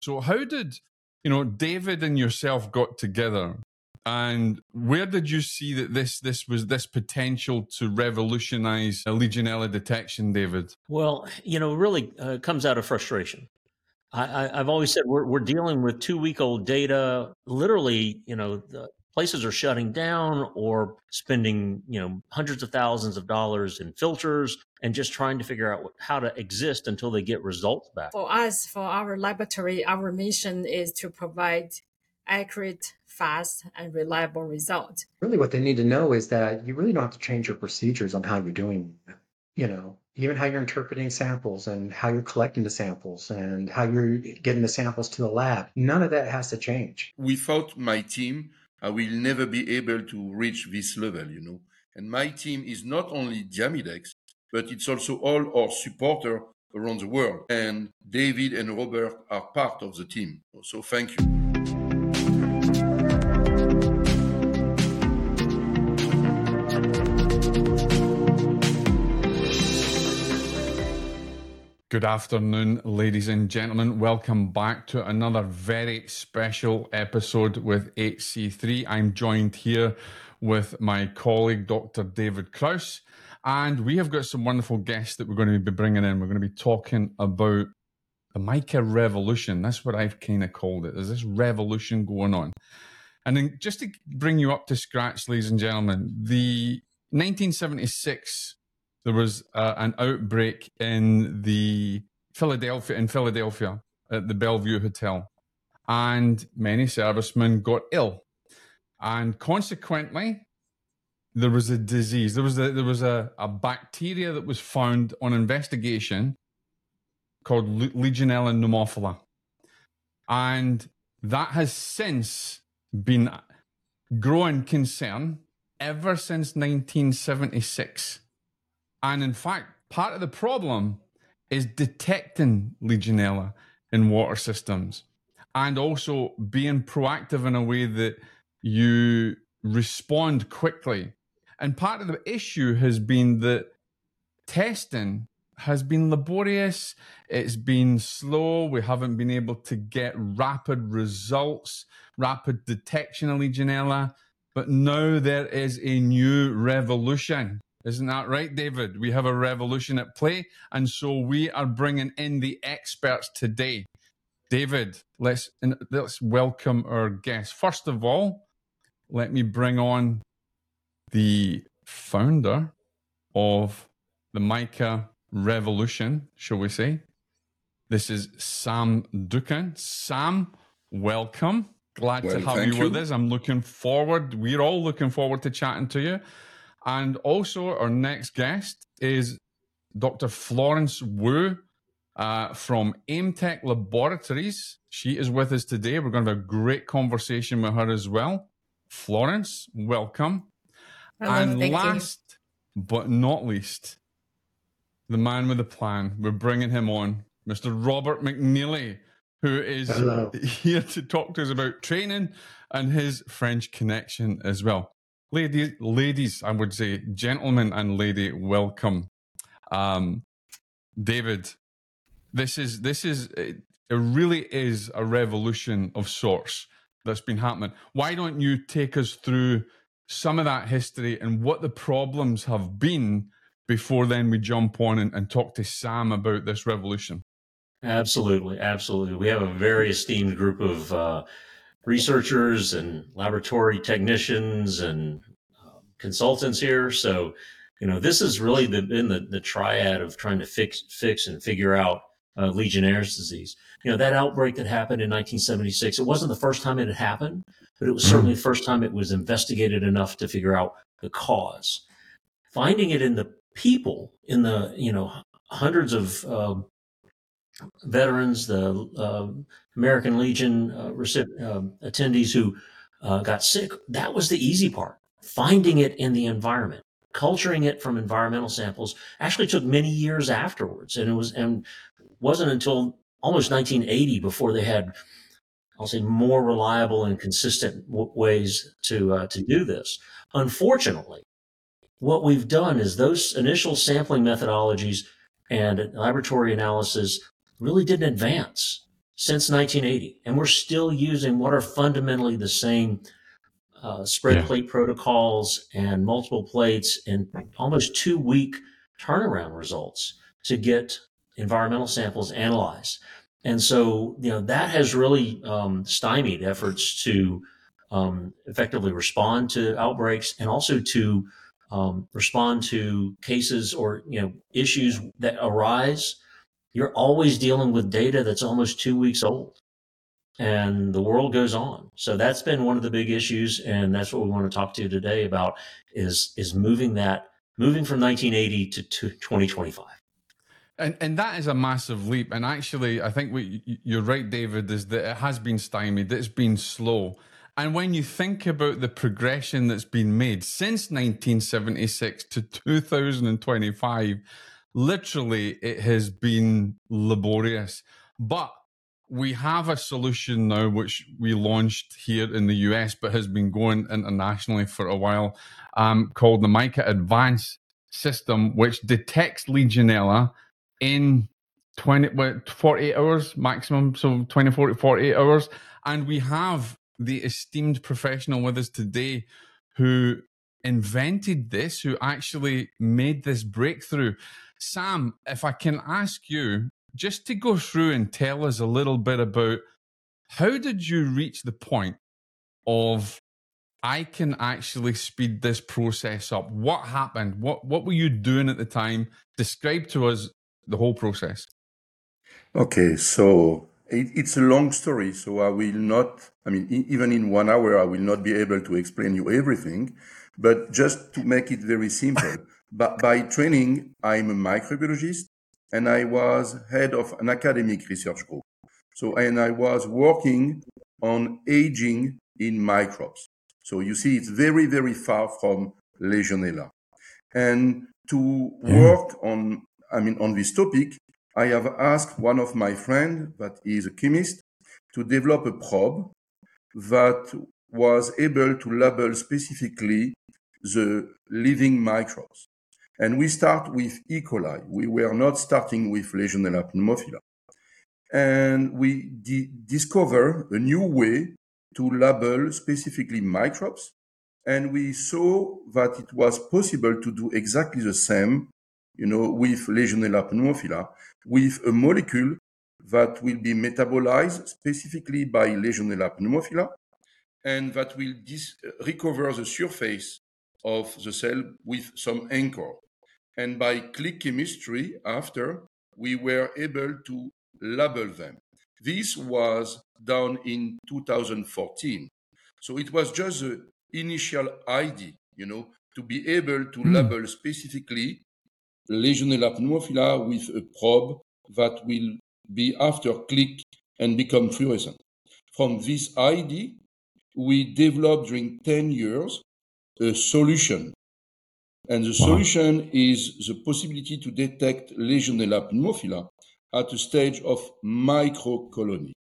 So how did, David and yourself got together, and where did you see that this potential to revolutionize Legionella detection, David? Well, really comes out of frustration. I've always said we're dealing with 2-week-old data. Literally, the places are shutting down or spending, hundreds of thousands of dollars in filters and just trying to figure out how to exist until they get results back. For us, for our laboratory, our mission is to provide accurate, fast, and reliable results. Really what they need to know is that you really don't have to change your procedures on how you're doing, even how you're interpreting samples and how you're collecting the samples and how you're getting the samples to the lab. None of that has to change. Without my team, I will never be able to reach this level, And my team is not only Diamidex, but it's also all our supporters around the world. And David and Robert are part of the team. So thank you. Good afternoon, ladies and gentlemen. Welcome back to another very special episode with HC3. I'm joined here with my colleague, Dr. David Krause, and we have got some wonderful guests that we're going to be bringing in. We're going to be talking about the MICA revolution. That's what I've kind of called it. There's this revolution going on. And then just to bring you up to scratch, ladies and gentlemen, the 1976... there was an outbreak in Philadelphia at the Bellevue Hotel, and many servicemen got ill, and consequently, there was a disease. There was a bacteria that was found on investigation called Legionella pneumophila, and that has since been growing concern ever since 1976. And in fact, part of the problem is detecting Legionella in water systems and also being proactive in a way that you respond quickly. And part of the issue has been that testing has been laborious. It's been slow. We haven't been able to get rapid results, rapid detection of Legionella. But now there is a new revolution. Isn't that right, David? We have a revolution at play, and so we are bringing in the experts today. David, let's welcome our guests. First of all, let me bring on the founder of the MICA revolution, shall we say. This is Sam Doucan. Sam, welcome. Glad to have you with us. We're all looking forward to chatting to you. And also our next guest is Dr. Florence Wu from AIMTech Laboratories. She is with us today. We're going to have a great conversation with her as well. Florence, welcome. Hello, and last but not least, the man with the plan. We're bringing him on, Mr. Robert McNeely, who is here to talk to us about training and his French connection as well. Ladies, I would say, gentlemen and lady, welcome. David, it really is a revolution of sorts that's been happening. Why don't you take us through some of that history and what the problems have been before then we jump on and talk to Sam about this revolution? Absolutely. We have a very esteemed group of researchers and laboratory technicians and consultants here. So, this has really been the triad of trying to fix and figure out Legionnaire's disease. That outbreak that happened in 1976, it wasn't the first time it had happened, but it was certainly the first time it was investigated enough to figure out the cause. Finding it in the people, in the, hundreds of veterans, the American Legion attendees who got sick, that was the easy part. Finding it in the environment, culturing it from environmental samples actually took many years afterwards. And wasn't until almost 1980 before they had, I'll say, more reliable and consistent ways to do this. Unfortunately, what we've done is those initial sampling methodologies and laboratory analysis really didn't advance. since 1980, and we're still using what are fundamentally the same spread plate protocols and multiple plates and almost 2-week turnaround results to get environmental samples analyzed. And so, that has really stymied efforts to effectively respond to outbreaks and also to respond to cases or, issues that arise. You're always dealing with data that's almost 2 weeks old, and the world goes on. So that's been one of the big issues, and that's what we want to talk to you today about is moving from 1980 to 2025. And that is a massive leap. And actually, I think you're right, David, is that it has been stymied. It's been slow. And when you think about the progression that's been made since 1976 to 2025, literally it has been laborious. But we have a solution now, which we launched here in the US, but has been going internationally for a while, called the MICA Advance system, which detects Legionella in 48 hours maximum, so 24 to 48 hours. And we have the esteemed professional with us today who invented this, who actually made this breakthrough. Sam, if I can ask you just to go through and tell us a little bit about how did you reach the point of I can actually speed this process up? What happened? What were you doing at the time? Describe to us the whole process. Okay, so it's a long story, so I will not, even in 1 hour, I will not be able to explain you everything, but just to make it very simple, by training, I'm a microbiologist, and I was head of an academic research group. So, and I was working on aging in microbes. So you see, it's very, very far from Legionella. And to work on this topic, I have asked one of my friends, that is a chemist, to develop a probe that was able to label specifically the living microbes. And we start with E. coli. We were not starting with Legionella pneumophila. And we discover a new way to label specifically microbes. And we saw that it was possible to do exactly the same, with Legionella pneumophila, with a molecule that will be metabolized specifically by Legionella pneumophila, and that will recover the surface of the cell with some anchor. And by click chemistry, after, we were able to label them. This was done in 2014. So it was just the initial idea, to be able to label specifically Legionella pneumophila with a probe that will be after click and become fluorescent. From this idea, we developed during 10 years a solution. And the solution is the possibility to detect Legionella pneumophila at a stage of microcolony.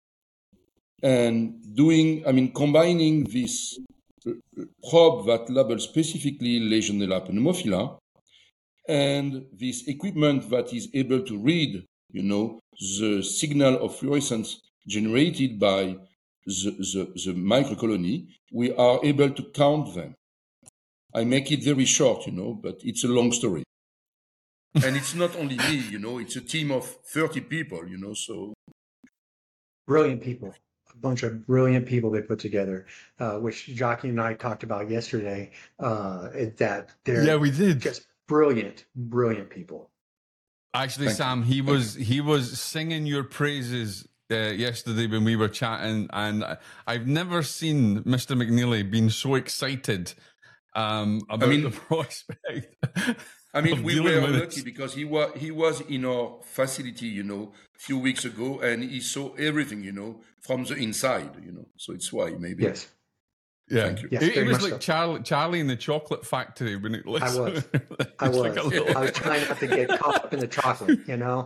And combining this probe that labels specifically Legionella pneumophila and this equipment that is able to read, the signal of fluorescence generated by the microcolony, we are able to count them. I make it very short, but it's a long story. And it's not only me, it's a team of 30 people, so. Brilliant people. A bunch of brilliant people they put together, which Jockey and I talked about yesterday, that they're we did. Just brilliant people. Actually, Sam, he was singing your praises yesterday when we were chatting, and I've never seen Mr. McNeely being so excited about the prospect. We were lucky because he was in our facility, a few weeks ago, and he saw everything, from the inside, So it's why maybe. Yes. Yeah. Thank you. Yes, it was like so. Charlie in the Chocolate Factory when it was. I was. I was trying not to get caught up in the chocolate,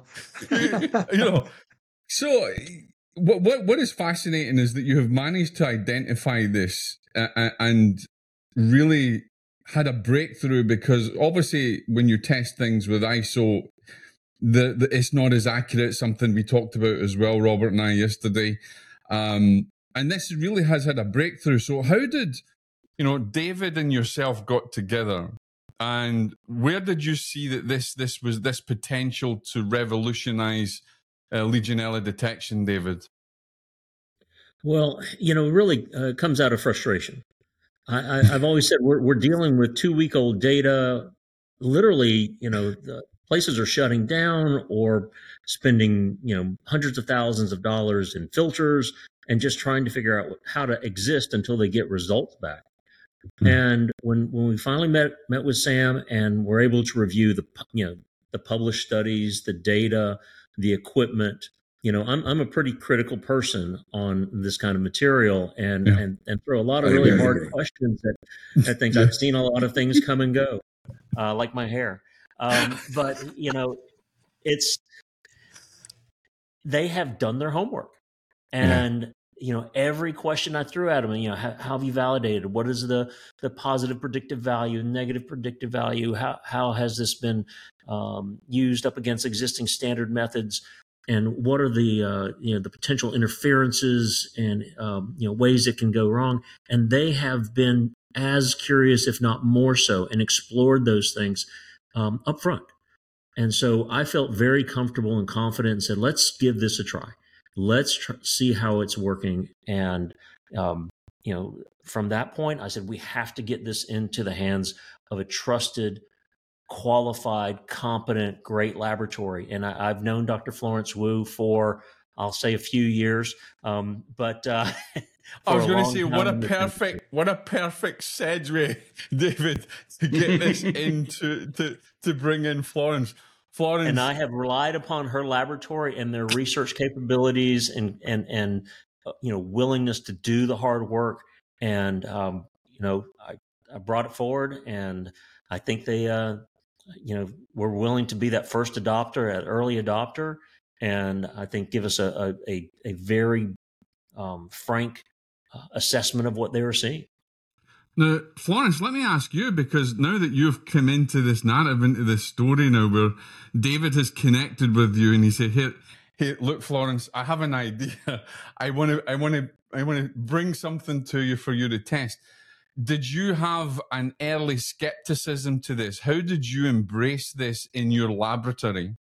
So what is fascinating is that you have managed to identify this and really had a breakthrough, because obviously when you test things with ISO, it's not as accurate. Something we talked about as well, Robert and I yesterday, and this really has had a breakthrough. So how did David and yourself got together, and where did you see that this was this potential to revolutionize Legionella detection, David? Well, really comes out of frustration. I've always said we're dealing with 2-week-old data. Literally, the places are shutting down or spending, hundreds of thousands of dollars in filters and just trying to figure out how to exist until they get results back. And when we finally met with Sam and were able to review the published studies, the data, the equipment, I'm a pretty critical person on this kind of material and throw a lot of really hard questions at things. I've seen a lot of things come and go, like my hair. But they have done their homework, and every question I threw at them, how have you validated? What is the positive predictive value, negative predictive value? How has this been used up against existing standard methods? And what are the potential interferences and ways it can go wrong? And they have been as curious, if not more so, and explored those things up front. And so I felt very comfortable and confident and said, let's give this a try. Let's see how it's working. And from that point, I said we have to get this into the hands of a trusted, qualified, competent, great laboratory. And I've known Dr. Florence Wu for, I'll say, a few years. But I was going to say, what a perfect segue, David, to get this into to bring in Florence. And I have relied upon her laboratory and their research capabilities and willingness to do the hard work. And I brought it forward, and I think they were willing to be that first adopter, that early adopter, and I think give us a very frank assessment of what they were seeing. Now, Florence, let me ask you, because now that you've come into this narrative, into this story now, where David has connected with you, and he said, "Hey, look, Florence, I have an idea. I want to bring something to you for you to test." Did you have an early skepticism to this? How did you embrace this in your laboratory?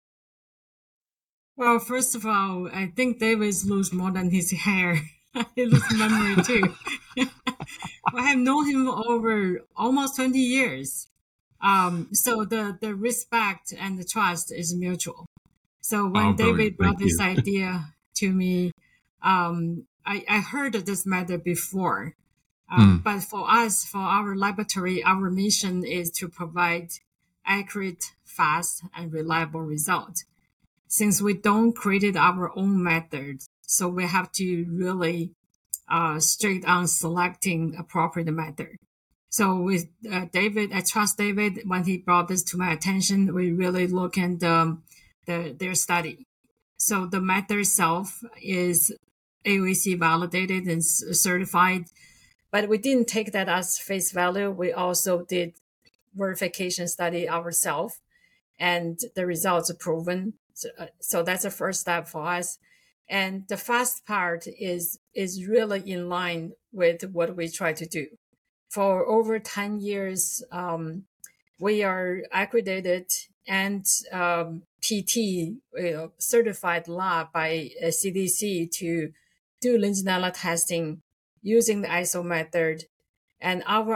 Well, first of all, I think David loses more than his hair. He loses memory too. I have known him over almost 20 years. So the respect and the trust is mutual. So when David brought this idea to me, I heard of this matter before. But for us, for our laboratory, our mission is to provide accurate, fast, and reliable results. Since we don't create our own method, so we have to really straight on selecting appropriate method. So with David, I trust David. When he brought this to my attention, we really look at their study. So the method itself is AOAC validated and certified. But we didn't take that as face value. We also did verification study ourselves, and the results are proven. So that's the first step for us. And the fast part is really in line with what we try to do. For over 10 years, we are accredited and PT certified lab by CDC to do Legionella testing using the ISO method. And our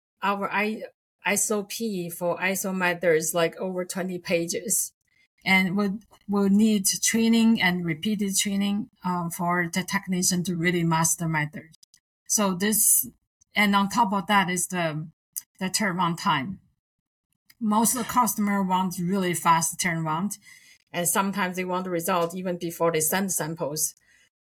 ISO-P for ISO method is like over 20 pages. And we'll need training and repeated training for the technician to really master method. So this, and on top of that is the turnaround time. Most of the customer want really fast turnaround, and sometimes they want the result even before they send samples.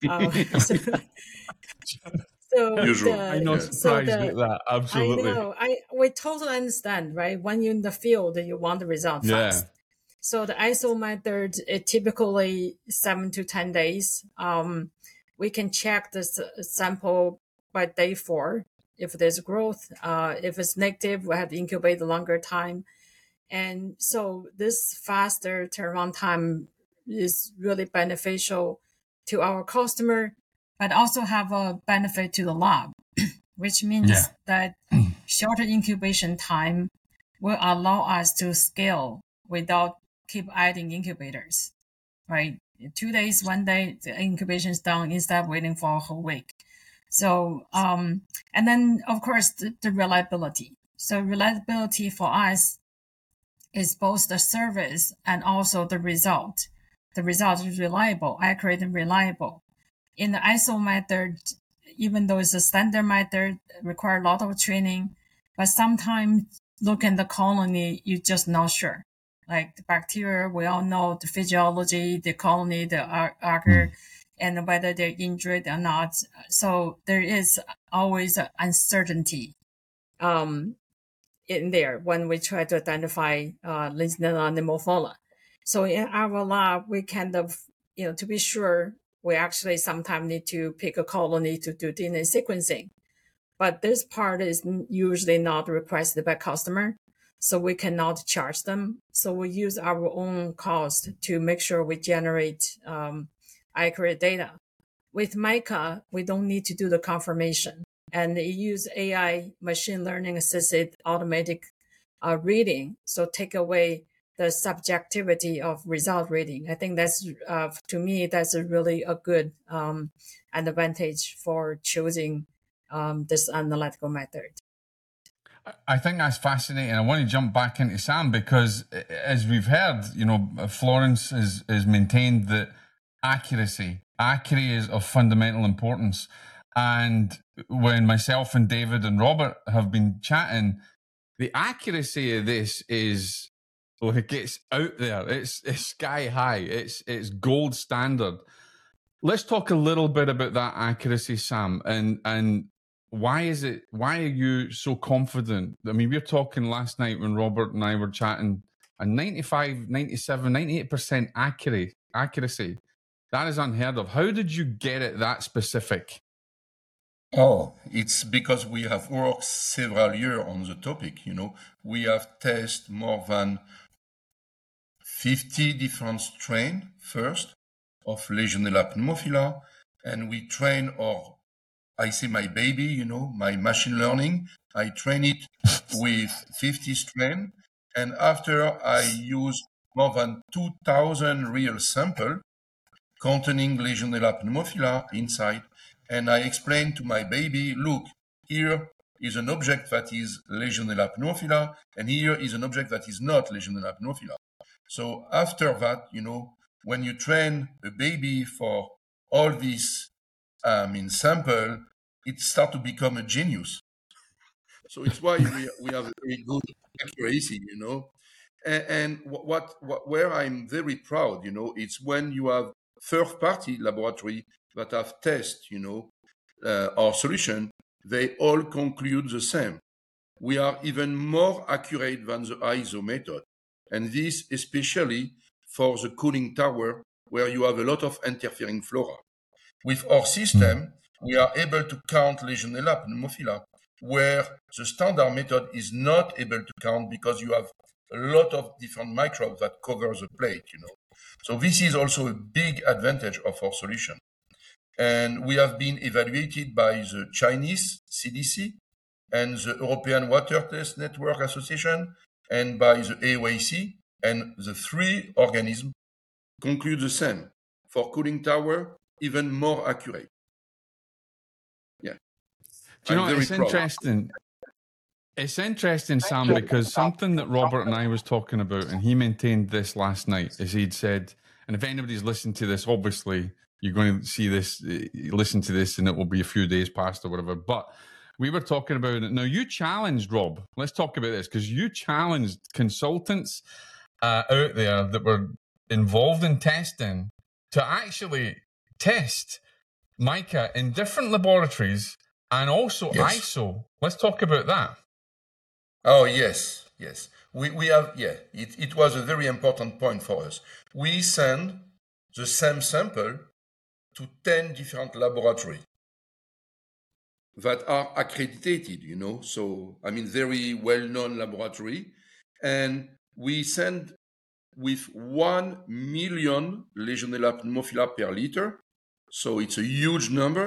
Usual. I'm not surprised at that. Absolutely. I know. We totally understand, right? When you're in the field, you want the result fast. So the ISO method is typically 7 to 10 days. We can check the sample by day 4. If there's growth, if it's negative, we have to incubate a longer time. And so this faster turnaround time is really beneficial to our customer, but also have a benefit to the lab, which means that shorter incubation time will allow us to scale without keep adding incubators, right? 2 days, 1 day, the incubation is done instead of waiting for a whole week. So, and then of course the reliability. So reliability for us is both the service and also the result. The result is reliable, accurate, and reliable. In the ISO method, even though it's a standard method, require a lot of training, but sometimes look at the colony, you're just not sure. Like the bacteria, we all know the physiology, the colony, the agar, and whether they're injured or not. So there is always an uncertainty in there when we try to identify Legionella pneumophila. So in our lab, we kind of, to be sure, we actually sometimes need to pick a colony to do DNA sequencing. But this part is usually not requested by customer, so we cannot charge them. So we use our own cost to make sure we generate accurate data. With MICA, we don't need to do the confirmation. And it use AI, machine learning assisted automatic reading. So take away the subjectivity of result reading. I think that's, to me, that's really a good advantage for choosing this analytical method. I think that's fascinating. I want to jump back into Sam because, as we've heard, Florence has maintained that accuracy is of fundamental importance. And when myself and David and Robert have been chatting, the accuracy of this is like it's out there. It's sky high. It's gold standard. Let's talk a little bit about that accuracy, Sam, and why are you so confident? I mean, we were talking last night when Robert and I were chatting, a 95, 97, 98% accuracy. That is unheard of. How did you get it that specific? Oh, it's because we have worked several years on the topic. We have tested more than 50 different strains first of Legionella pneumophila, and we train my baby, my machine learning. I train it with 50 strains, and after I use more than 2,000 real samples containing Legionella pneumophila inside, and I explain to my baby, look, here is an object that is Legionella pneumophila, and here is an object that is not Legionella pneumophila. So after that, when you train a baby for all these sample, it starts to become a genius. So it's why we have a very good accuracy, And where I'm very proud, it's when you have third-party laboratory that have tested, our solution, they all conclude the same. We are even more accurate than the ISO method. And this especially for the cooling tower where you have a lot of interfering flora. With our system, we are able to count Legionella pneumophila, where the standard method is not able to count because you have a lot of different microbes that cover the plate, So this is also a big advantage of our solution. And we have been evaluated by the Chinese CDC and the European Water Test Network Association and by the AOAC, and the three organisms conclude the same. For cooling tower, even more accurate. Yeah. Do you know, it's interesting. It's interesting, Sam, because something that Robert and I was talking about, and he maintained this last night, is he'd said, and if anybody's listened to this, obviously you're going to see this, listen to this, and it will be a few days past or whatever. But we were talking about it. Now, you challenged, Rob, let's talk about this, because you challenged consultants out there that were involved in testing to actually test MICA in different laboratories and also ISO. Let's talk about that. Oh, yes. We have, it was a very important point for us. We send the same sample to 10 different laboratories that are accredited, So, very well-known laboratory. And we send with 1 million Legionella pneumophila per liter. So it's a huge number,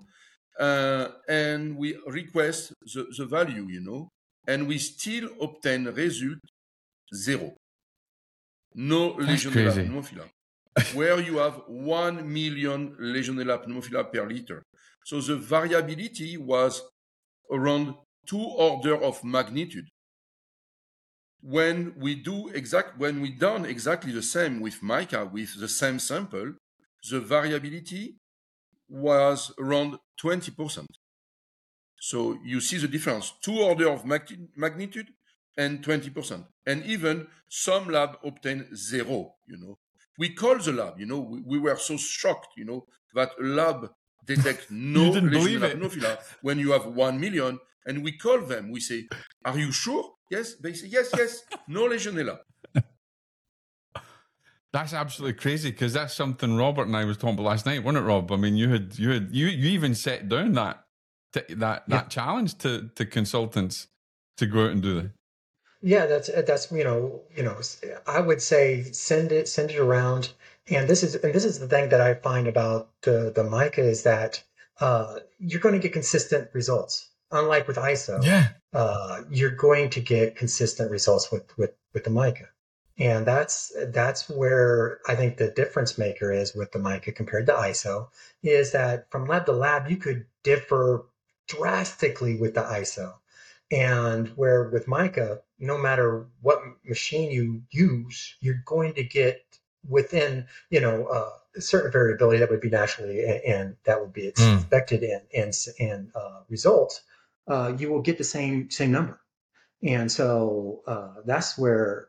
and we request the value, and we still obtain result 0. No Legionella pneumophila. Where you have 1 million Legionella pneumophila per liter. So the variability was around 2 orders of magnitude. When we done exactly the same with MICA, with the same sample, the variability was around 20%. So you see the difference, 2 orders of magnitude and 20%. And even some lab obtain 0, We call the lab, we were so shocked, that a lab detect no Legionella pneumophila when you have 1 million, and we call them, we say, are you sure? Yes, they say, yes, no Legionella. That's absolutely crazy, because that's something Robert and I was talking about last night, wasn't it, Rob? I mean, you even set down that challenge to consultants to go out and do that. Yeah, that's I would say send it around, and this is the thing that I find about the MICA is that you're going to get consistent results. Unlike with ISO, you're going to get consistent results with the MICA, and that's where I think the difference maker is with the MICA compared to ISO, is that from lab to lab you could differ drastically with the ISO. And where with MICA, no matter what machine you use, you're going to get within, a certain variability that would be naturally and that would be expected in results. You will get the same number, and so that's where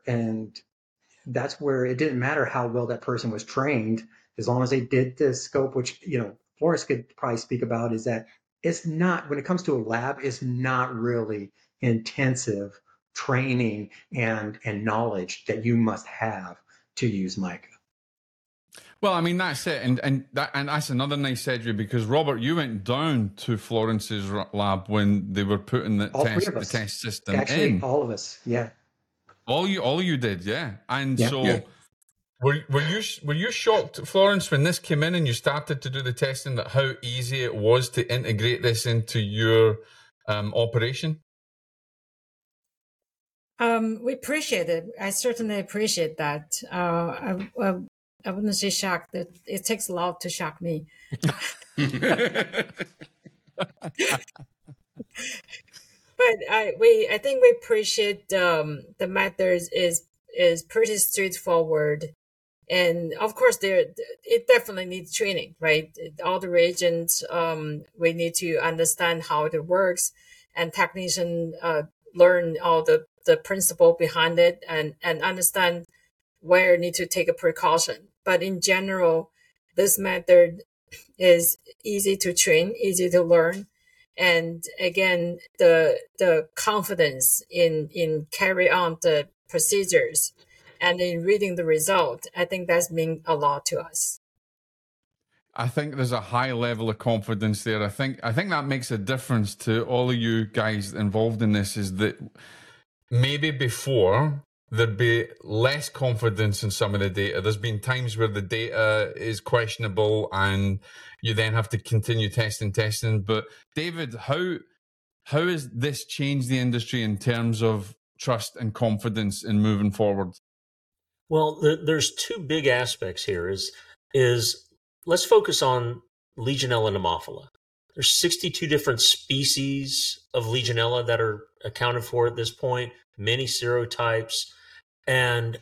it didn't matter how well that person was trained, as long as they did the scope, which Florence could probably speak about, is that it's not, when it comes to a lab, it's not really intensive training and knowledge that you must have to use MICA. Well, I mean, that's it. And that's another nice segue, because Robert, you went down to Florence's lab when they were putting the test system Actually, in. all of us, yeah. All you did, yeah. And were you shocked, Florence, when this came in and you started to do the testing, that how easy it was to integrate this into your operation? We appreciate it. I certainly appreciate that. I wouldn't say shocked. It takes a lot to shock me. But I think we appreciate the methods is pretty straightforward, and of course it definitely needs training, right? All the reagents, we need to understand how it works, and technician learn all the principle behind it and understand where need to take a precaution. But in general, this method is easy to train, easy to learn. And again, the confidence in carry on the procedures and in reading the result, I think that's mean a lot to us. I think there's a high level of confidence there. I think that makes a difference to all of you guys involved in this, is that maybe before there'd be less confidence in some of the data. There's been times where the data is questionable and you then have to continue testing. But David, how has this changed the industry in terms of trust and confidence in moving forward? Well, there's two big aspects here. Is let's focus on Legionella pneumophila. There's 62 different species of Legionella that are accounted for at this point, many serotypes. And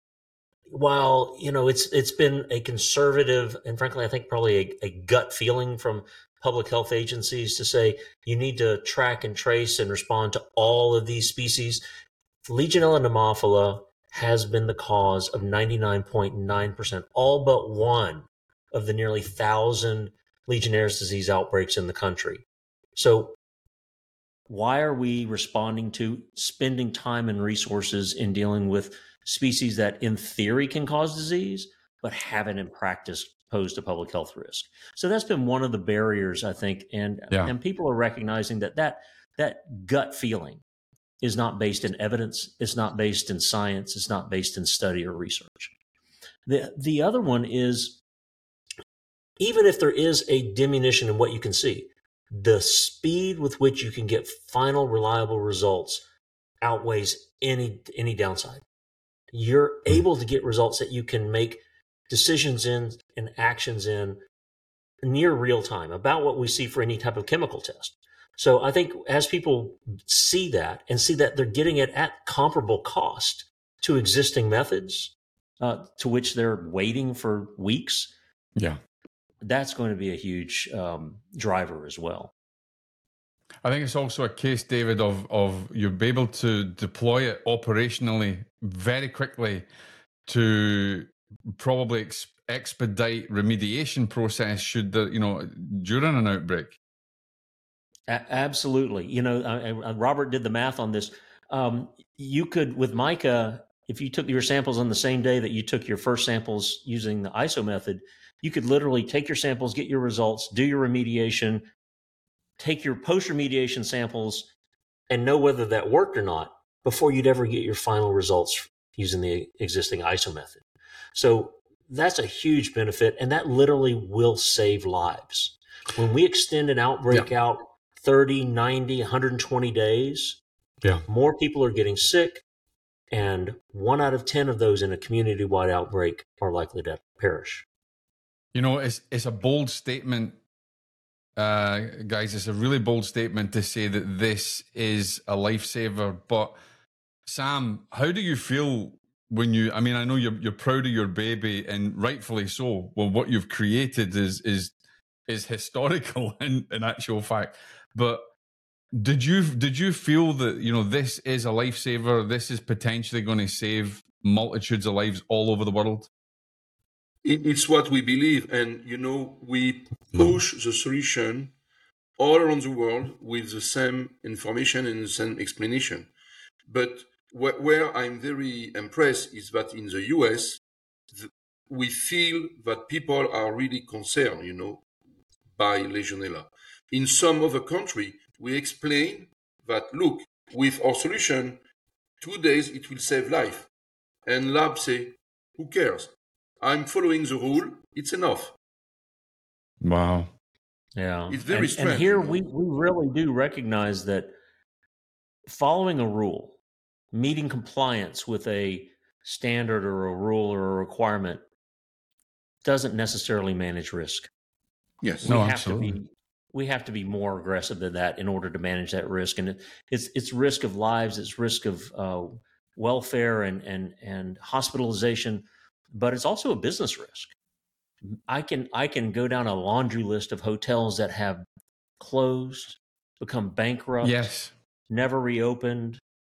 while, it's been a conservative, and frankly, I think probably a gut feeling from public health agencies to say you need to track and trace and respond to all of these species, Legionella pneumophila has been the cause of 99.9%, all but one of the nearly 1,000 Legionnaire's disease outbreaks in the country. So why are we responding to spending time and resources in dealing with species that in theory can cause disease, but haven't in practice posed a public health risk? So that's been one of the barriers, I think. And people are recognizing that gut feeling is not based in evidence. It's not based in science. It's not based in study or research. The other one is, even if there is a diminution in what you can see, the speed with which you can get final reliable results outweighs any downside. You're able to get results that you can make decisions in and actions in near real time about what we see for any type of chemical test. So I think as people see that and see that they're getting it at comparable cost to existing methods, to which they're waiting for weeks, that's going to be a huge driver as well. I think it's also a case, David, of you'll be able to deploy it operationally very quickly to probably expedite remediation process should during an outbreak. Absolutely. Robert did the math on this. You could, with MICA, if you took your samples on the same day that you took your first samples using the ISO method, you could literally take your samples, get your results, do your remediation, take your post-remediation samples, and know whether that worked or not before you'd ever get your final results using the existing ISO method. So that's a huge benefit, and that literally will save lives. When we extend an outbreak out 30, 90, 120 days, more people are getting sick, and 1 out of 10 of those in a community-wide outbreak are likely to perish. It's a bold statement, guys. It's a really bold statement to say that this is a lifesaver. But Sam, how do you feel when I know you're proud of your baby, and rightfully so. Well, what you've created is historical in actual fact. But did you feel that this is a lifesaver? This is potentially going to save multitudes of lives all over the world? It's what we believe, and we push the solution all around the world with the same information and the same explanation. But where I'm very impressed is that in the US, we feel that people are really concerned, by Legionella. In some other country, we explain that, look, with our solution, 2 days it will save life. And labs say, who cares? I'm following the rule. It's enough. Wow. Yeah. It's very strange. And here we really do recognize that following a rule, meeting compliance with a standard or a rule or a requirement doesn't necessarily manage risk. Yes. Absolutely. We have to be more aggressive than that in order to manage that risk. And it's risk of lives, it's risk of welfare and hospitalization, but it's also a business risk. I can go down a laundry list of hotels that have closed, become bankrupt, never reopened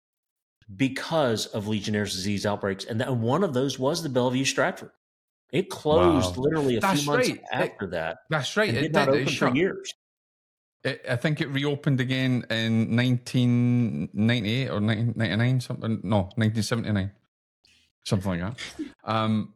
because of Legionnaire's disease outbreaks. And one of those was the Bellevue Stratford. It closed literally a few months after that. That's right. It did not open for years. I think it reopened again in 1998 or 1999, something. No, 1979, something like that.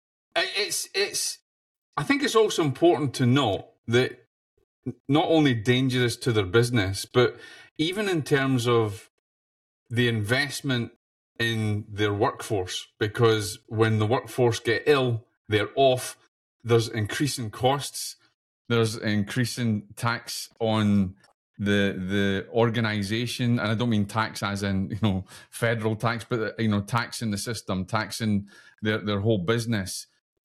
I think it's also important to note that not only dangerous to their business, but even in terms of the investment in their workforce, because when the workforce get ill, they're off. There's increasing costs. There's increasing tax on the organization, and I don't mean tax as in federal tax, but tax in the system, tax in their whole business.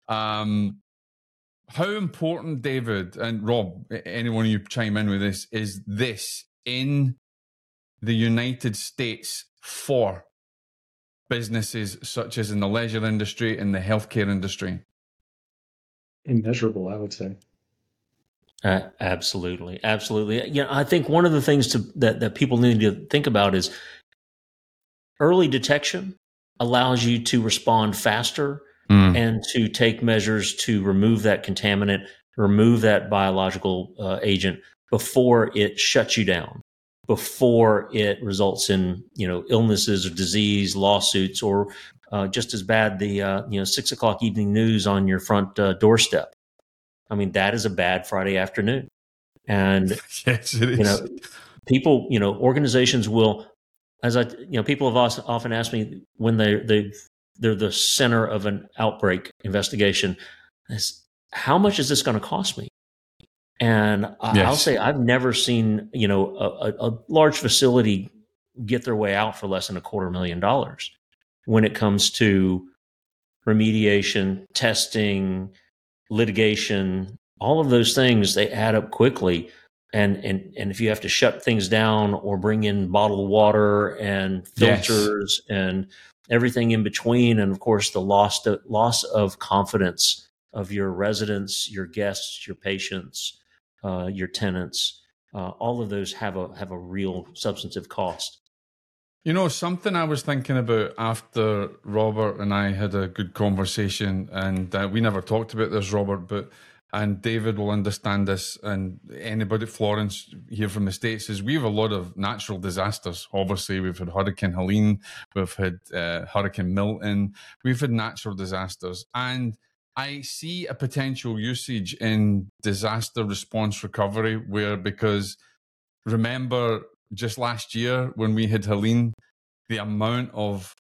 How important, David and Rob, anyone you chime in with this, is this in the United States for businesses such as in the leisure industry and the healthcare industry? Immeasurable, I would say. Absolutely. I think one of the things that people need to think about is early detection allows you to respond faster and to take measures to remove that contaminant, remove that biological agent before it shuts you down, before it results in illnesses or disease, lawsuits, or just as bad the 6:00 evening news on your front doorstep. I mean, that is a bad Friday afternoon. And, yes, it is. People, organizations will as people have often asked me when they're the center of an outbreak investigation, is how much is this going to cost me? And I'll say I've never seen, a large facility get their way out for less than $250,000 when it comes to remediation, testing, litigation, all of those things. They add up quickly. And if you have to shut things down or bring in bottled water and filters and everything in between, and of course the loss of confidence of your residents, your guests, your patients, your tenants, all of those have a real substantive cost. Something I was thinking about after Robert and I had a good conversation, and we never talked about this, Robert, and David will understand this, and anybody, Florence here from the States, is we have a lot of natural disasters. Obviously, we've had Hurricane Helene, we've had Hurricane Milton, we've had natural disasters. And I see a potential usage in disaster response recovery because remember just last year when we had Helene, the amount of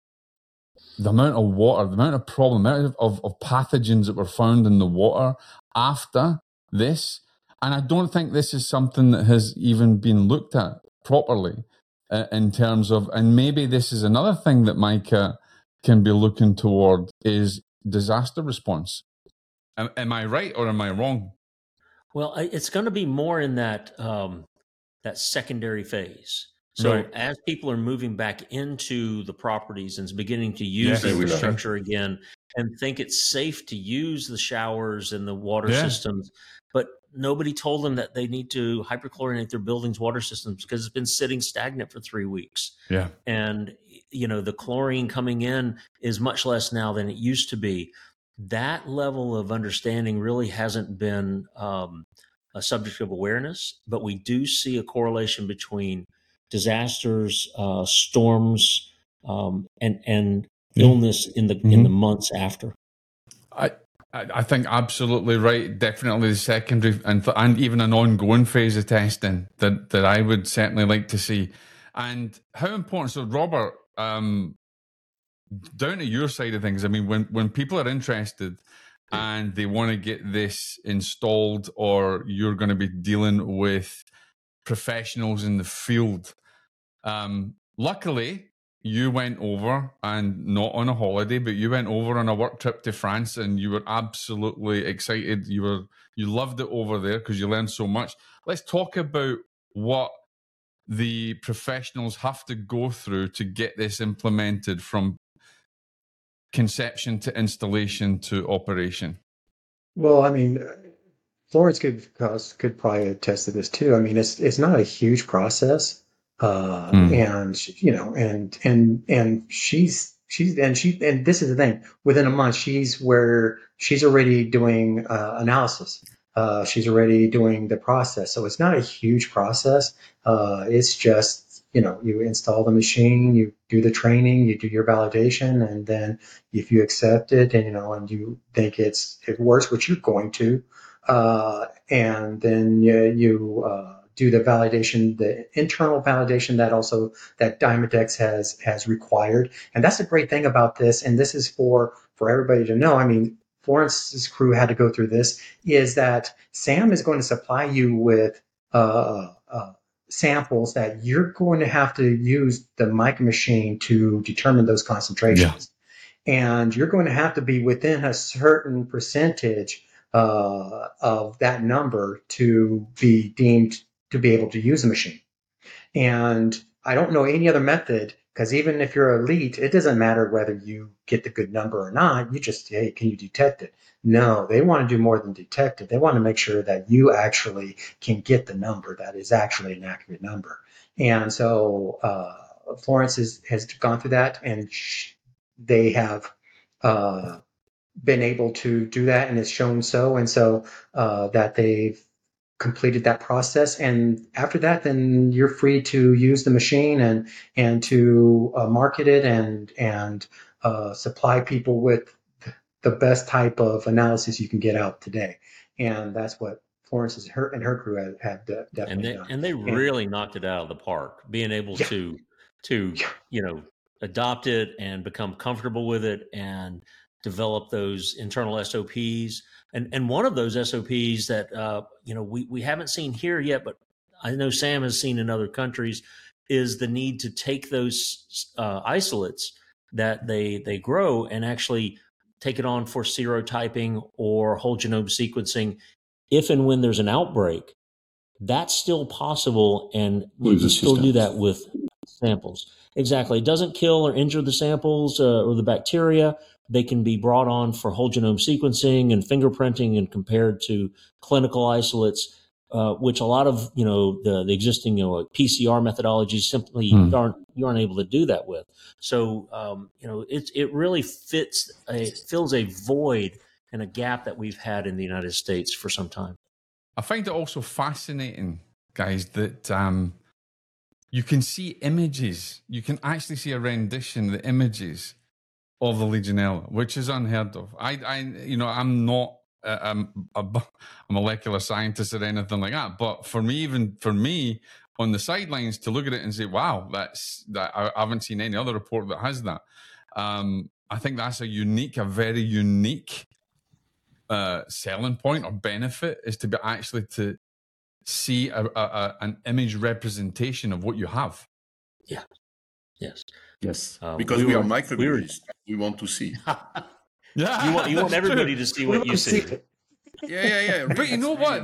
water, the amount of problem, the amount of pathogens that were found in the water after this. And I don't think this is something that has even been looked at properly in terms of, and maybe this is another thing that Micah can be looking toward, is disaster response. Am I right or am I wrong? Well, it's going to be more in that secondary phase. So as people are moving back into the properties and beginning to use the infrastructure again and think it's safe to use the showers and the water systems, but nobody told them that they need to hyperchlorinate their buildings' water systems because it's been sitting stagnant for 3 weeks. Yeah. And, the chlorine coming in is much less now than it used to be. That level of understanding really hasn't been a subject of awareness, but we do see a correlation between disasters, storms, and illness in the months after. I think absolutely right. Definitely the secondary and even an ongoing phase of testing that I would certainly like to see. And how important? So, Robert, down to your side of things. I mean, when people are interested and they want to get this installed, or you're going to be dealing with professionals in the field. Luckily, you went over, and not on a holiday, but you went over on a work trip to France, and you were absolutely excited. You loved it over there because you learned so much. Let's talk about what the professionals have to go through to get this implemented from conception to installation to operation. Well, I mean, Florence could probably attest to this too. I mean, it's not a huge process, and and she's and this is the thing. Within a month, she's already doing analysis. She's already doing the process, so it's not a huge process. It's just you install the machine, you do the training, you do your validation, and then if you accept it and you think it works, which you're going to. And then you do the validation, the internal validation that Dymadex has required. And that's the great thing about this. And this is for everybody to know. I mean, Florence's crew had to go through this, is that Sam is going to supply you with samples that you're going to have to use the Mica machine to determine those concentrations. Yeah. And you're going to have to be within a certain percentage of that number to be deemed to be able to use a machine. And I don't know any other method, because even if you're elite, it doesn't matter whether you get the good number or not. You just, hey, can you detect it? No, they want to do more than detect it. They want to make sure that you actually can get the number that is actually an accurate number. And so Florence has gone through that, and they have been able to do that, and it's shown so, and so that they've completed that process. And after that, then you're free to use the machine and to market it and supply people with the best type of analysis you can get out today. And that's what Florence and her crew have definitely done. And they really knocked it out of the park, being able to to, adopt it and become comfortable with it and develop those internal SOPs. And one of those SOPs that, we haven't seen here yet, but I know Sam has seen in other countries, is the need to take those isolates that they grow and actually take it on for serotyping or whole genome sequencing. If and when there's an outbreak, that's still possible, and you can still do that with samples. Exactly. It doesn't kill or injure the samples or the bacteria. They can be brought on for whole genome sequencing and fingerprinting and compared to clinical isolates, which a lot of, the existing, PCR methodologies simply you aren't able to do that with. So, it really fills a void and a gap that we've had in the United States for some time. I find it also fascinating, guys, that you can see images. You can actually see a rendition, the images of the Legionella, which is unheard of. I'm not a molecular scientist or anything like that, but for me on the sidelines to look at it and say, wow, I haven't seen any other report that has that. I think that's a very unique selling point or benefit, is to be actually to see an image representation of what you have. Yeah. Yes. Because we are microbiologists. We want to see. Yeah. You want everybody to see what you see. Yeah. But you know what?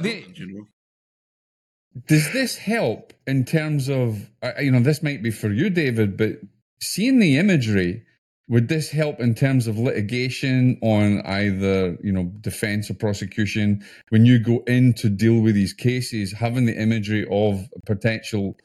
Does this help in terms of, this might be for you, David, but seeing the imagery, would this help in terms of litigation on either, defense or prosecution? When you go in to deal with these cases, having the imagery of a potential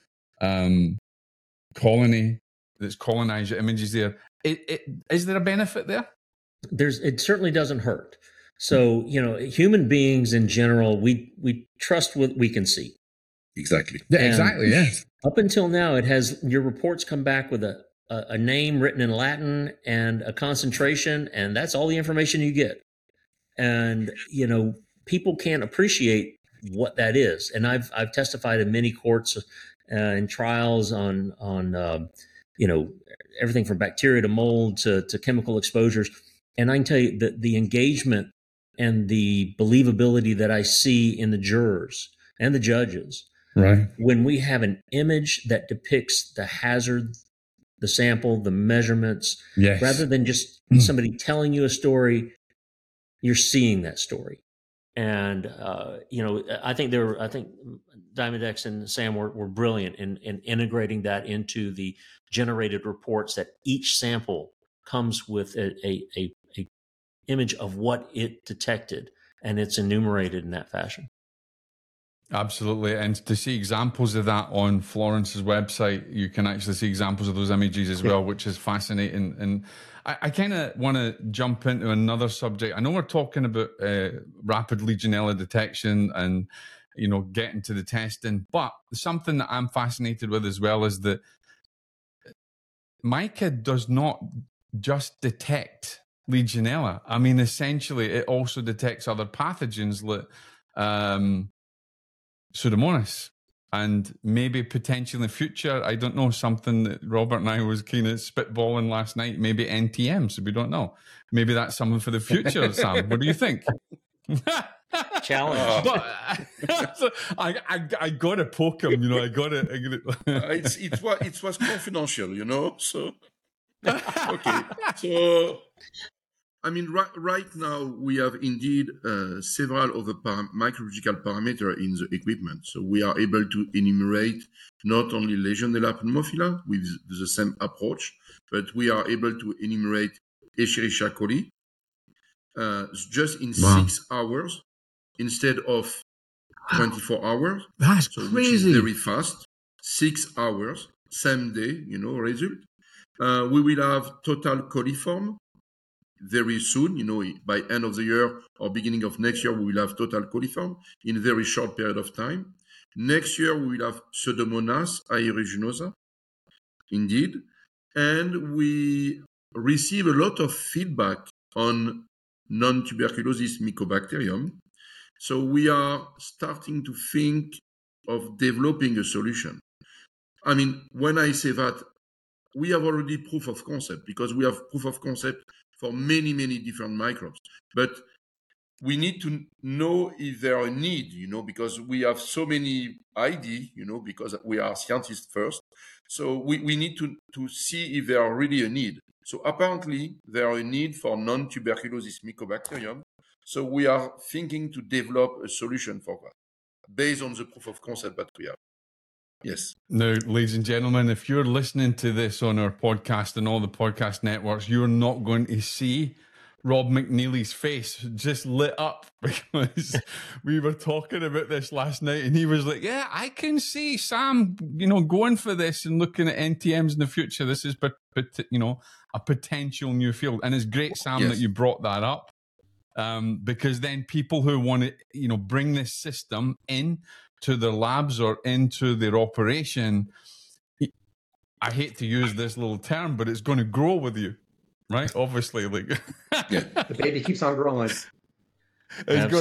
colony that's colonized your images there, is there a benefit there? It certainly doesn't hurt. So, human beings in general, we trust what we can see. Exactly. Yeah, exactly. Yes. Up until now, your reports come back with a name written in Latin and a concentration, and that's all the information you get. And, people can't appreciate what that is. And I've testified in many courts and trials on everything from bacteria to mold to chemical exposures. And I can tell you that the engagement and the believability that I see in the jurors and the judges, right, when we have an image that depicts the hazard, the sample, the measurements, yes, rather than just somebody telling you a story, you're seeing that story. And, I think Diamondx and Sam were brilliant in integrating that into the generated reports, that each sample comes with a image of what it detected, and it's enumerated in that fashion. Absolutely. And to see examples of that on Florence's website, you can actually see examples of those images as well, which is fascinating. And I kind of want to jump into another subject. I know we're talking about rapid Legionella detection and, getting to the testing, but something that I'm fascinated with as well is that MICA does not just detect Legionella. I mean, essentially, it also detects other pathogens like Pseudomonas, and maybe potentially in the future, I don't know, something that Robert and I was kind of spitballing last night, maybe NTM, so we don't know. Maybe that's something for the future, Sam. What do you think? Challenge. But I got to poke him, I got to. It was confidential, so. Okay. So, right now we have indeed several other microbiological parameters in the equipment. So we are able to enumerate not only Legionella pneumophila with the same approach, but we are able to enumerate Escherichia coli just in 6 hours instead of 24 hours. That's crazy. Which is very fast. 6 hours, same day, result. We will have total coliform very soon, by end of the year or beginning of next year, we will have total coliform in a very short period of time. Next year, we will have Pseudomonas aeruginosa, indeed. And we receive a lot of feedback on non-tuberculosis Mycobacterium. So we are starting to think of developing a solution. When I say that, we have already proof of concept, because we have proof of concept for many, many different microbes. But we need to know if there are a need, because we have so many ID, because we are scientists first. So we need to see if there are really a need. So apparently there are a need for non-tuberculosis Mycobacterium. So we are thinking to develop a solution for that based on the proof of concept that we have. Yes. Now, ladies and gentlemen, if you're listening to this on our podcast and all the podcast networks, you're not going to see Rob McNeely's face just lit up, because we were talking about this last night and he was like, yeah, I can see Sam, going for this and looking at NTMs in the future. This is, a potential new field. And it's great, Sam, that you brought that up, because then people who want to, bring this system in to their labs or into their operation, I hate to use this little term, but it's going to grow with you. Right, obviously, the baby keeps on growing. It's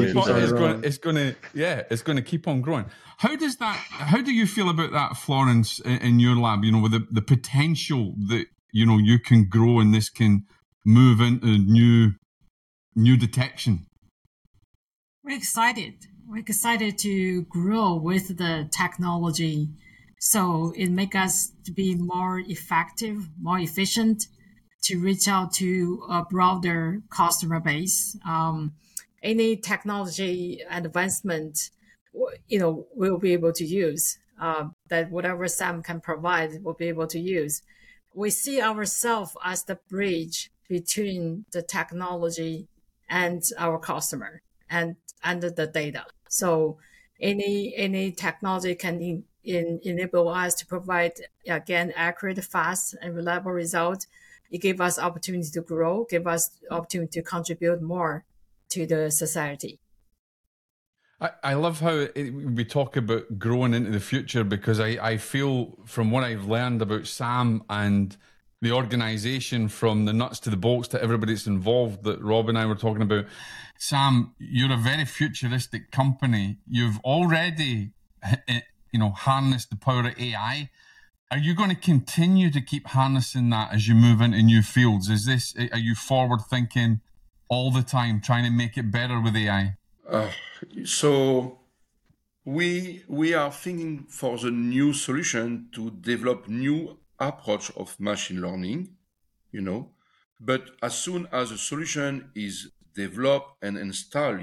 going to keep on growing. How do you feel about that, Florence, in your lab? With the potential that you can grow and this can move into new detection. We're excited. We're excited to grow with the technology, so it makes us to be more effective, more efficient, to reach out to a broader customer base. Any technology advancement, we'll be able to use. That whatever Sam can provide, we'll be able to use. We see ourselves as the bridge between the technology and our customer and the data. So any technology can enable us to provide, again, accurate, fast, and reliable results. It gives us opportunity to grow, give us opportunity to contribute more to the society. I love how we talk about growing into the future, because I feel from what I've learned about Sam and the organization, from the nuts to the bolts to everybody that's involved, that Rob and I were talking about. Sam, you're a very futuristic company. You've already, harnessed the power of AI. Are you going to continue to keep harnessing that as you move into new fields? Are you forward thinking all the time, trying to make it better with AI? So we are thinking for the new solution to develop new approach of machine learning, but as soon as a solution is developed and installed,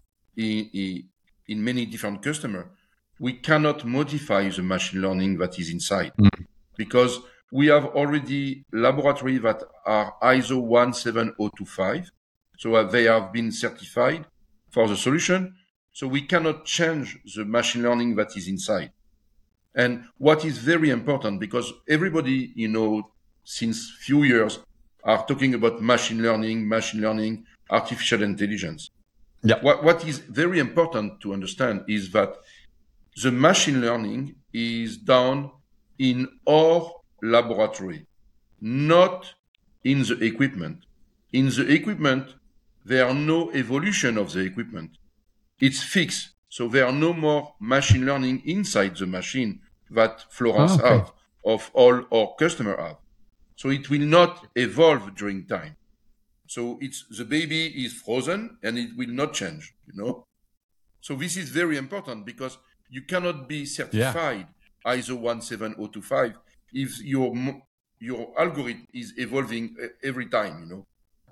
in many different customers, we cannot modify the machine learning that is inside, because we have already laboratories that are ISO 17025, so they have been certified for the solution. So we cannot change the machine learning that is inside. And what is very important, because everybody, since few years are talking about machine learning, artificial intelligence. Yeah. What is very important to understand is that the machine learning is done in our laboratory, not in the equipment. In the equipment, there are no evolution of the equipment. It's fixed. So there are no more machine learning inside the machine that Florence have, of all our customers have. So it will not evolve during time. So the baby is frozen and it will not change, So this is very important, because you cannot be certified ISO 17025 if your algorithm is evolving every time,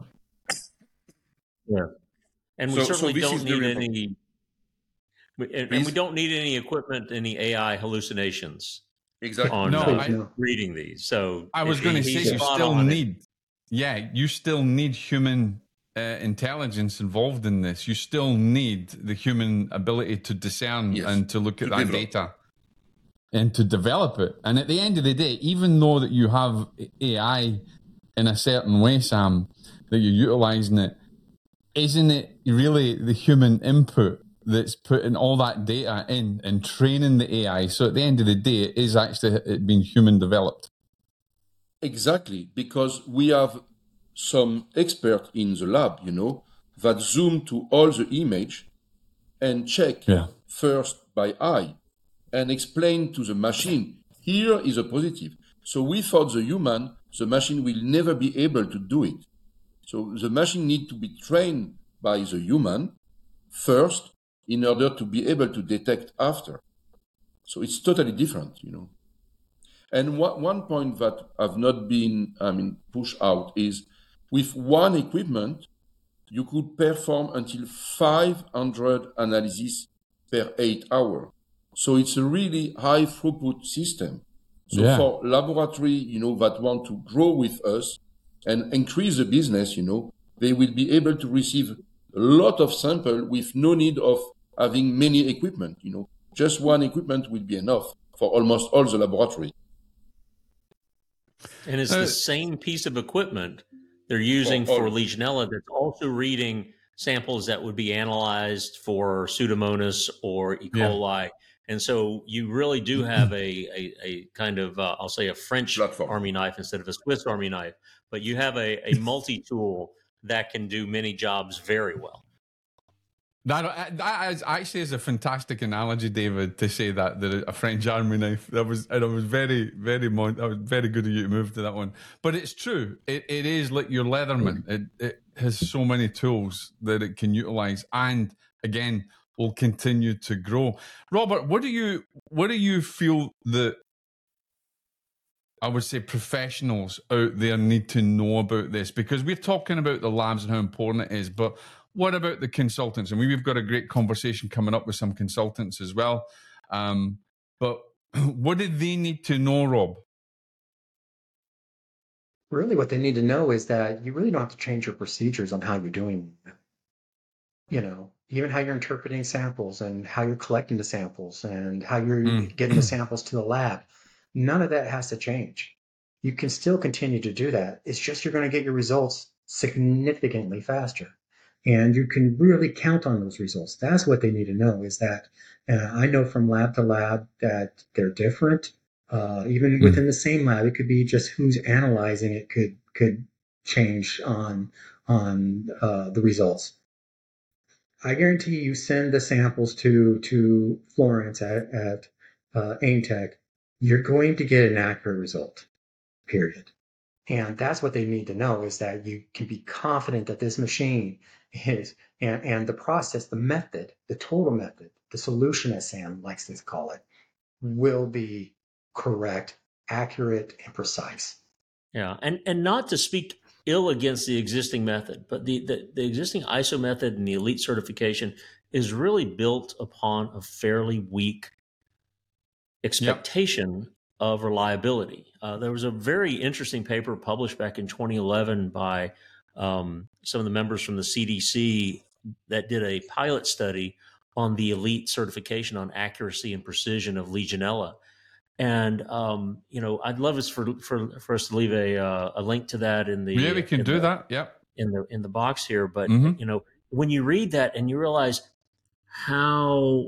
Yeah. And we certainly don't need any, and we don't need any equipment, any AI hallucinations. Exactly. On reading these. So I was going to say, you still need human intelligence involved in this. You still need the human ability to discern and to look at that data and to develop it. And at the end of the day, even though that you have AI in a certain way, Sam, that you're utilizing it, isn't it really the human input that's putting all that data in and training the AI? So at the end of the day, it is actually being human developed. Exactly, because we have some expert in the lab, that zoom to all the image and check first by eye and explain to the machine, here is a positive. So without the human, the machine will never be able to do it. So the machine needs to be trained by the human first in order to be able to detect after. So it's totally different, you know. And one point that have not been, pushed out is with one equipment, you could perform until 500 analyses per 8 hours. So it's a really high throughput system. So Yeah. for laboratory, you know, that want to grow with us and increase the business, you know, they will be able to receive a lot of sample with no need of having many equipment, you know. Just one equipment will be enough for almost all the laboratory. And it's the same piece of equipment they're using for Legionella that's also reading samples that would be analyzed for Pseudomonas or E. coli. Yeah. And so you really do have a kind of, I'll say, a French platform. Army knife instead of a Swiss Army knife. But you have a multi-tool that can do many jobs very well. That actually is a fantastic analogy, David, to say that a French army knife. That was very, very good of you to move to that one. But it's true. It is like your Leatherman. It has so many tools that it can utilize, and again, will continue to grow. Robert, what do you feel that I would say professionals out there need to know about this? Because we're talking about the labs and how important it is, but what about the consultants? And we've got a great conversation coming up with some consultants as well. But what do they need to know, Rob? Really, what they need to know is that you really don't have to change your procedures on how you're doing, you know, even how you're interpreting samples and how you're collecting the samples and how you're getting the samples to the lab. None of that has to change. You can still continue to do that. It's just you're going to get your results significantly faster. And you can really count on those results. That's what they need to know, is that I know from lab to lab that they're different. Even within the same lab, it could be just who's analyzing it could change on the results. I guarantee you send the samples to Florence at AIMTech, you're going to get an accurate result, period. And that's what they need to know, is that you can be confident that this machine is, and the process, the method, the total method, the solution, as Sam likes to call it, will be correct, accurate, and precise. Yeah, and not to speak ill against the existing method, but the existing ISO method and the elite certification is really built upon a fairly weak expectation of reliability. There was a very interesting paper published back in 2011 by some of the members from the CDC that did a pilot study on the elite certification on accuracy and precision of Legionella. And I'd love us for us to leave a link to that in the we can do that. Yeah, in the box here. But when you read that and you realize how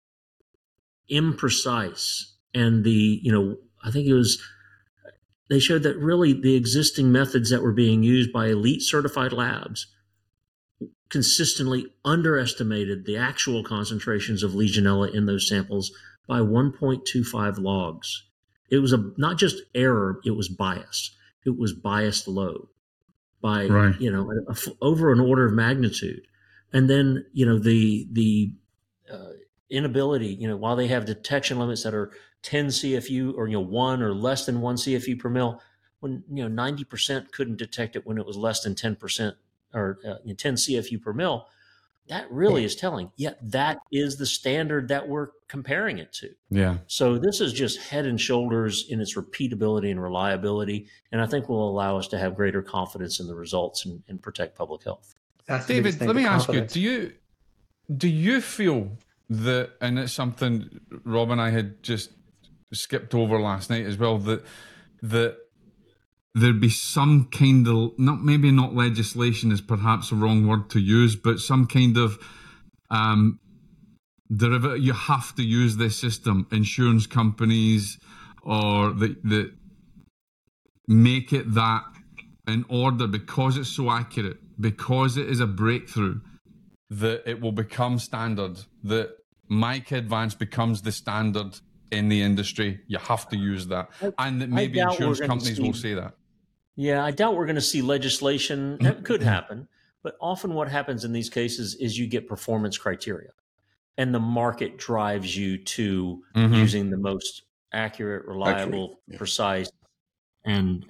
imprecise and I think they showed that really the existing methods that were being used by elite certified labs consistently underestimated the actual concentrations of Legionella in those samples by 1.25 logs. It was not just error, it was bias. It was biased low by, over an order of magnitude. And then, the inability, while they have detection limits that are 10 CFU or, 1 or less than 1 CFU per mil, when, 90% couldn't detect it when it was less than 10% or 10 CFU per mil, that really is telling. Yet that is the standard that we're comparing it to. Yeah. So this is just head and shoulders in its repeatability and reliability, and I think will allow us to have greater confidence in the results and protect public health. David, let me ask you, do you feel that, and it's something Rob and I had just skipped over last night as well, that there'd be some kind of, maybe not legislation is perhaps the wrong word to use, but some kind of derivative, you have to use this system, insurance companies, or that make it that in order, because it's so accurate, because it is a breakthrough, that it will become standard, that Mica Advanced becomes the standard in the industry, you have to use that. And that maybe insurance companies will say that. Yeah, I doubt we're going to see legislation. That could happen. But often what happens in these cases is you get performance criteria. And the market drives you to using the most accurate, reliable, precise, and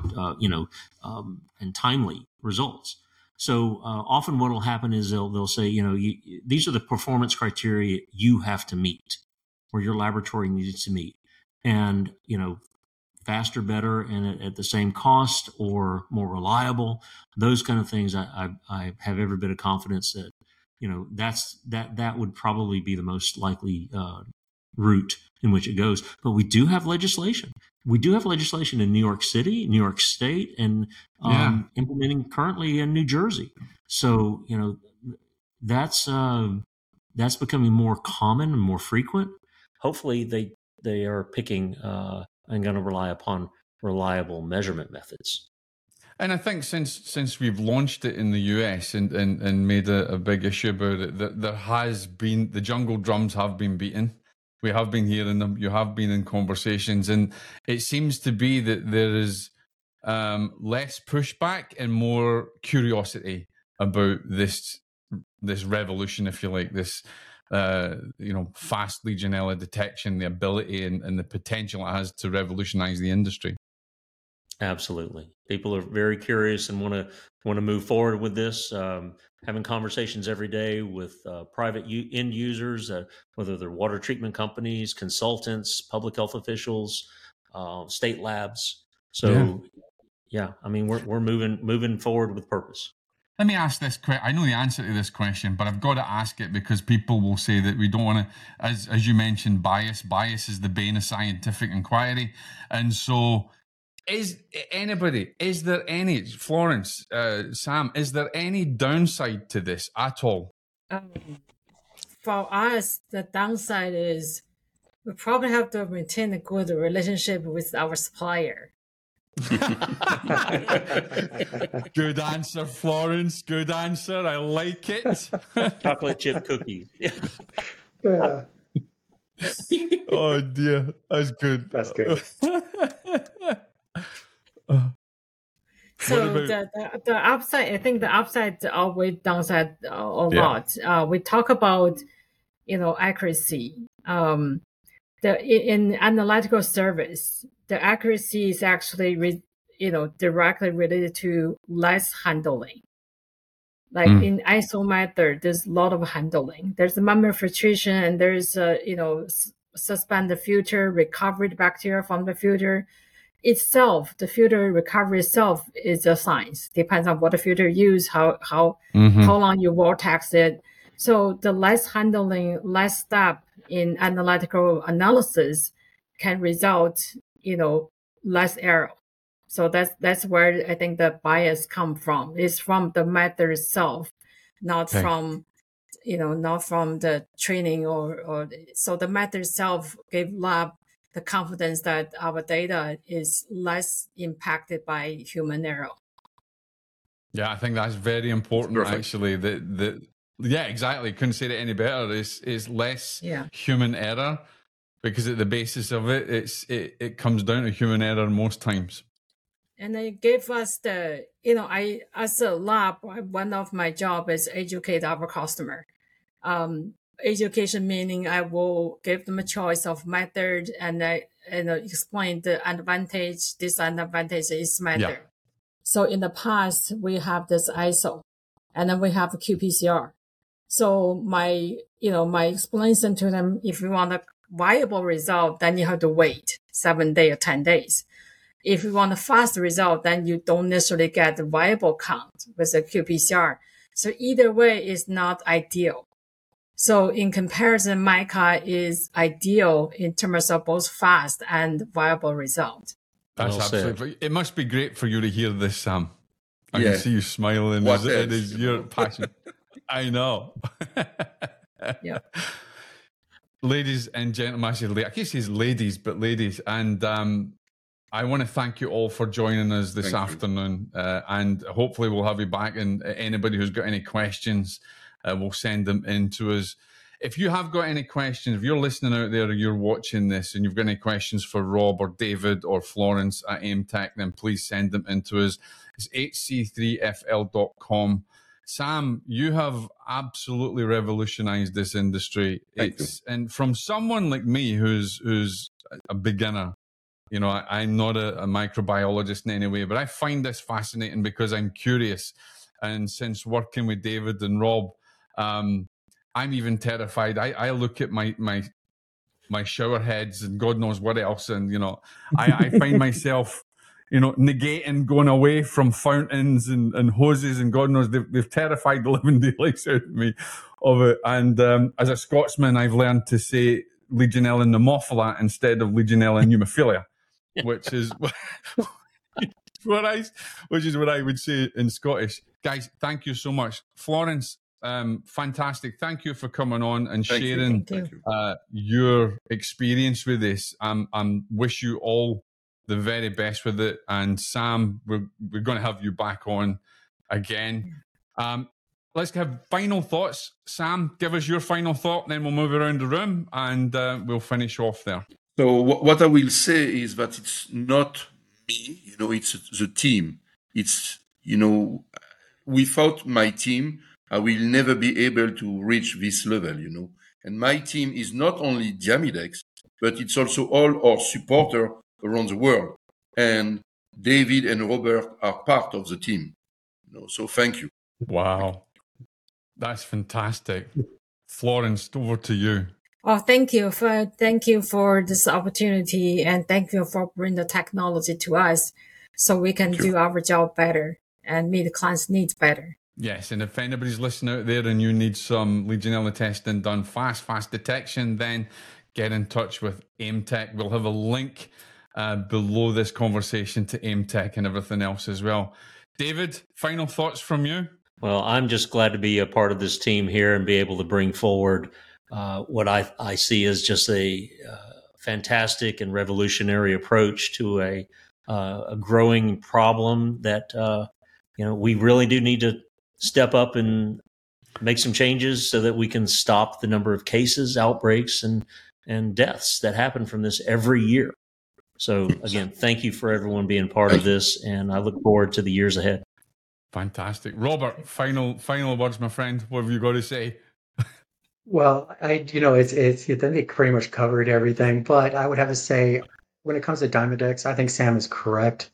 timely results. So often what will happen is they'll say, these are the performance criteria you have to meet, or your laboratory needs to meet, and faster, better, and at the same cost, or more reliable. Those kind of things, I have every bit of confidence that that would probably be the most likely route in which it goes. But we do have legislation. We do have legislation in New York City, New York State, and implementing currently in New Jersey. So that's becoming more common and more frequent. Hopefully, they are picking and going to rely upon reliable measurement methods. And I think since we've launched it in the US and made a big issue about it, that there has been, the jungle drums have been beaten. We have been hearing them. You have been in conversations, and it seems to be that there is less pushback and more curiosity about this revolution, if you like, this fast Legionella detection, the ability and the potential it has to revolutionize the industry. Absolutely. People are very curious and want to move forward with this. Having conversations every day with private end users, whether they're water treatment companies, consultants, public health officials, state labs. So, I mean, we're moving forward with purpose. Let me ask this question. I know the answer to this question, but I've got to ask it because people will say that we don't want to, as you mentioned, bias. Bias is the bane of scientific inquiry. And so is there any, Florence, Sam, is there any downside to this at all? For us, the downside is we probably have to maintain a good relationship with our supplier. Good answer, Florence. Good answer. I like it. Chocolate chip cookies. Yeah. Oh dear, that's good. That's good. So the upside, I think the upside outweighs downside a lot. We talk about, accuracy. In analytical service, the accuracy is actually, directly related to less handling. Like in ISO method, there's a lot of handling. There's a memory filtration, and there's suspend the filter, recover the bacteria from the filter itself. The filter recovery itself is a science. Depends on what the filter you use, how long you vortex it. So the less handling, less step in analytical analysis can result, less error. So that's where I think the bias come from. It's from the method itself, not from the training or so the method itself gave lab the confidence that our data is less impacted by human error. Yeah, I think that's very important. Actually, yeah, exactly. Couldn't say it any better. Is less human error, because at the basis of it, it comes down to human error most times. And it gave us as a lab, one of my job is educate our customer. Education meaning I will give them a choice of method and explain the advantage, disadvantage is method. Yeah. So in the past, we have this ISO, and then we have qPCR. So my explanation to them, if you want a viable result, then you have to wait 7 days or 10 days. If you want a fast result, then you don't necessarily get the viable count with a qPCR. So either way is not ideal. So in comparison, MICA is ideal in terms of both fast and viable result. That's absolutely. It must be great for you to hear this, Sam. I can see you smiling. It is your passion. I know. Yeah. Ladies and gentlemen, I can't say ladies, but ladies, and I want to thank you all for joining us this afternoon, and hopefully we'll have you back. And anybody who's got any questions, we'll send them in to us. if you have got any questions, if you're listening out there or you're watching this and you've got any questions for Rob or David or Florence at AimTech, then please send them into us. It's hc3fl.com. Sam, you have absolutely revolutionized this industry. And from someone like me who's a beginner, you know, I'm not a microbiologist in any way, but I find this fascinating because I'm curious. And since working with David and Rob, I'm even terrified. I look at my shower heads and God knows what else, and you know, I find myself, you know, negating going away from fountains and hoses, and God knows they've terrified the living daylights out of me of it. And as a Scotsman, I've learned to say Legionella pneumophila instead of Legionella pneumophilia, which is what I would say in Scottish. Guys, thank you so much, Florence. Fantastic. Thank you for coming on and sharing your experience with this. Wish you all the very best with it. And Sam, we're going to have you back on again. Let's have final thoughts. Sam, give us your final thought, then we'll move around the room and we'll finish off there. So what I will say is that it's not me, you know, it's the team. It's, you know, without my team, I will never be able to reach this level, you know. And my team is not only Diamidex, but it's also all our supporters around the world. And David and Robert are part of the team. You know, so thank you. Wow. That's fantastic. Florence, over to you. Oh, thank you for this opportunity, and thank you for bringing the technology to us so we can do our job better and meet the clients' needs better. Yes, and if anybody's listening out there and you need some Legionella testing done fast detection, then get in touch with AimTech. We'll have a link below this conversation to AimTech and everything else as well. David, final thoughts from you? Well, I'm just glad to be a part of this team here and be able to bring forward what I see as just a fantastic and revolutionary approach to a growing problem that you know, we really do need to step up and make some changes so that we can stop the number of cases, outbreaks, and deaths that happen from this every year. So again, thank you for everyone being part of this, and I look forward to the years ahead. Fantastic. Robert, final words, my friend. What have you got to say? Well, it's you think they pretty much covered everything, but I would have to say when it comes to Diamidex, I think Sam is correct.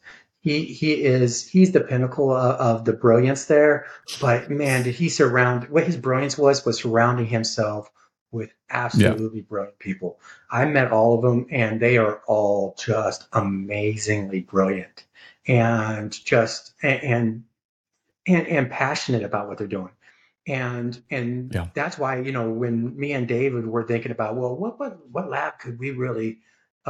He's the pinnacle of the brilliance there. But man, what his brilliance was surrounding himself with absolutely brilliant people. I met all of them, and they are all just amazingly brilliant and just and passionate about what they're doing. And that's why, you know, when me and David were thinking about, well, what lab could we really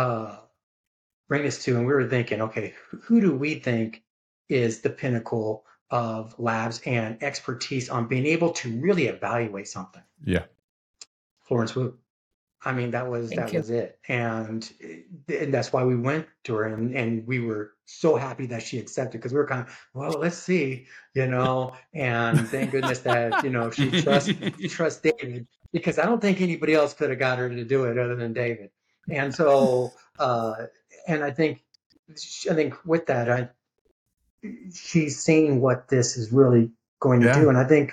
bring this to? And we were thinking, okay, who do we think is the pinnacle of labs and expertise on being able to really evaluate something? Yeah. Florence Wu. I mean, that was it. And that's why we went to her, and we were so happy that she accepted, because we were kind of, well, let's see, you know, and thank goodness that, you know, she trusts David, because I don't think anybody else could have got her to do it other than David. And so, and I think with that, she's seeing what this is really going to do. And I think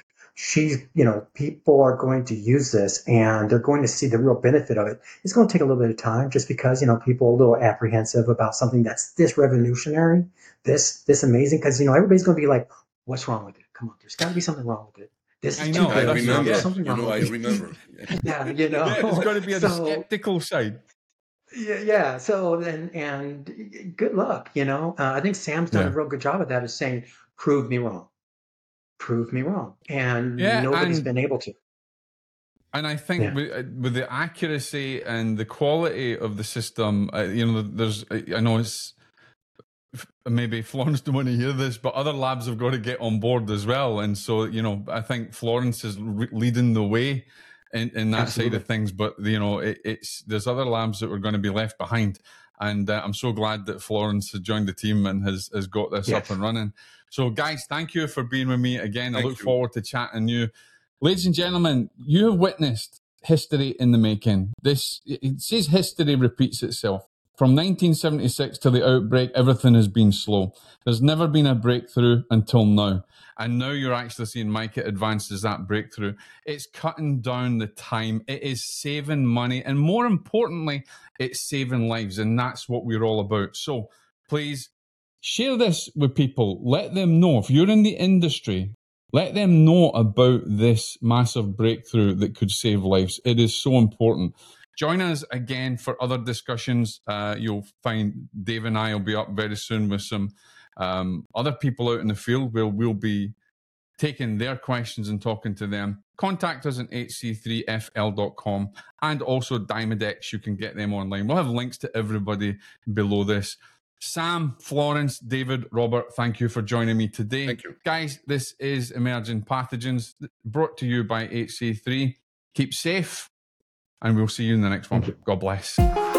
people are going to use this, and they're going to see the real benefit of it. It's going to take a little bit of time, just because, you know, people are a little apprehensive about something that's this revolutionary, this amazing, because, you know, everybody's going to be like, what's wrong with it? Come on, there's got to be something wrong with it. This is I remember. I remember. Yeah, you know. Yeah, there's got to be a skeptical side. Yeah. So and good luck, you know. I think Sam's done a real good job of that, is saying, prove me wrong. And nobody's been able to. And I think with the accuracy and the quality of the system, you know, I know it's maybe Florence don't want to hear this, but other labs have got to get on board as well. And so, you know, I think Florence is leading the way in that side of things. But, you know, there's other labs that are going to be left behind. And I'm so glad that Florence has joined the team and has got this up and running. So, guys, thank you for being with me again. I look forward to chatting you. Ladies and gentlemen, you have witnessed history in the making. It says history repeats itself. From 1976 to the outbreak, everything has been slow. There's never been a breakthrough until now. And now you're actually seeing Mica advances that breakthrough. It's cutting down the time. It is saving money. And more importantly, it's saving lives. And that's what we're all about. So please share this with people. Let them know. If you're in the industry, let them know about this massive breakthrough that could save lives. It is so important. Join us again for other discussions. You'll find Dave and I will be up very soon with some other people out in the field where we'll be taking their questions and talking to them. Contact us at hc3fl.com and also Diamodex. You can get them online. We'll have links to everybody below this. Sam, Florence, David, Robert, thank you for joining me today. Thank you. Guys, this is Emerging Pathogens brought to you by HC3. Keep safe. And we'll see you in the next one. God bless.